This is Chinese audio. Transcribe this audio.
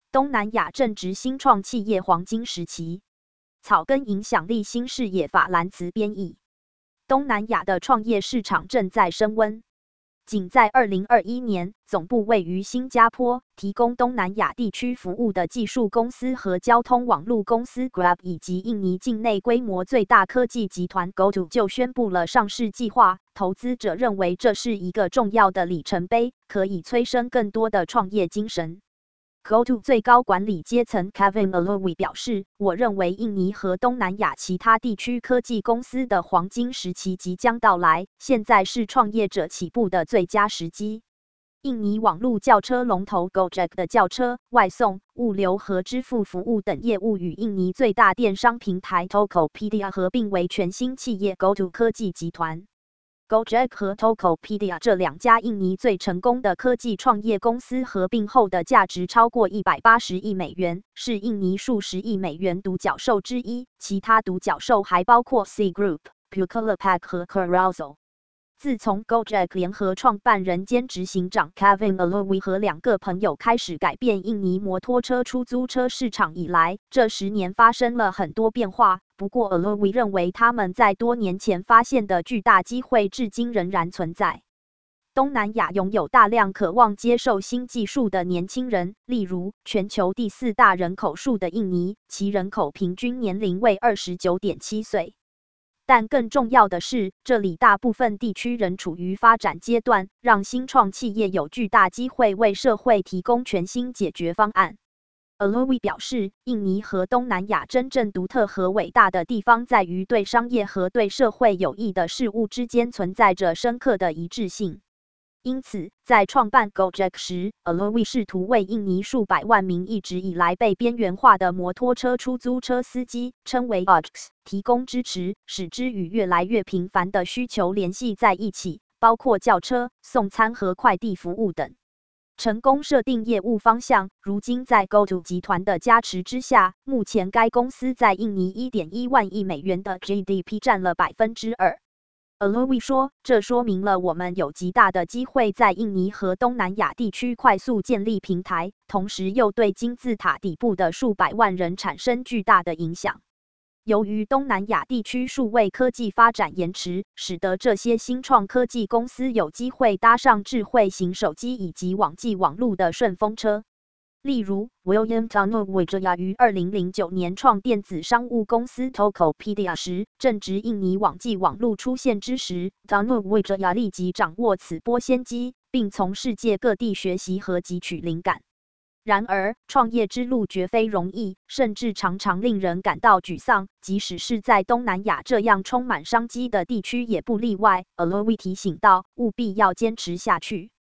东南亚正值新创企业黄金时期。草根影响力新视野法兰茨编译。东南亚的创业市场正在升温。仅在2021年，总部位于新加坡、提供东南亚地区服务的技术公司和交通网络公司 Grab 以及印尼境内规模最大科技集团 GoTo 就宣布了上市计划。投资者认为这是一个重要的里程碑，可以催生更多的创业精神。GoTo 最高管理阶层 Kevin Alowi 表示：“我认为印尼和东南亚其他地区科技公司的黄金时期即将到来，现在是创业者起步的最佳时机。”印尼网络轿车龙头 Gojek 的轿车、外送、物流和支付服务等业务与印尼最大电商平台 Tokopedia 合并为全新企业 GoTo 科技集团。Gojek 和 Tokopedia 这两家印尼最成功的科技创业公司合并后的价值超过180亿美元，是印尼数十亿美元独角兽之一。其他独角兽还包括 C Group、Bukalapak 和 Carousel。自从 Gojek 联合创办人兼执行长 Kevin Alowi 和2个朋友开始改变印尼摩托车出租车市场以来，这10年发生了很多变化。不过 Alowi 认为他们在多年前发现的巨大机会至今仍然存在。东南亚拥有大量渴望接受新技术的年轻人，例如全球第4大人口数的印尼，其人口平均年龄为29.7岁。但更重要的是，这里大部分地区仍处于发展阶段，让新创企业有巨大机会为社会提供全新解决方案。Alowi 表示，印尼和东南亚真正独特和伟大的地方在于对商业和对社会有益的事物之间存在着深刻的一致性。因此，在创办 Gojek 时 ，Alowi 试图为印尼数百万名一直以来被边缘化的摩托车出租车司机（称为 OJs） 提供支持，使之与越来越频繁的需求联系在一起，包括轿车、送餐和快递服务等。成功设定业务方向，如今在 GoTo 集团的加持之下，目前该公司在印尼1.1万亿美元的 GDP 占了2%。Alowi 说，这说明了我们有极大的机会在印尼和东南亚地区快速建立平台，同时又对金字塔底部的数百万人产生巨大的影响。由于东南亚地区数位科技发展延迟，使得这些新创科技公司有机会搭上智慧型手机以及网际网络的顺风车。例如 ，William Tanowija 于2009年创电子商务公司 Tokopedia 时，正值印尼网际网络出现之时。Tanowija 立即掌握此波先机，并从世界各地学习和汲取灵感。然而，创业之路绝非容易，甚至常常令人感到沮丧，即使是在东南亚这样充满商机的地区也不例外。Alowi 提醒道，务必要坚持下去。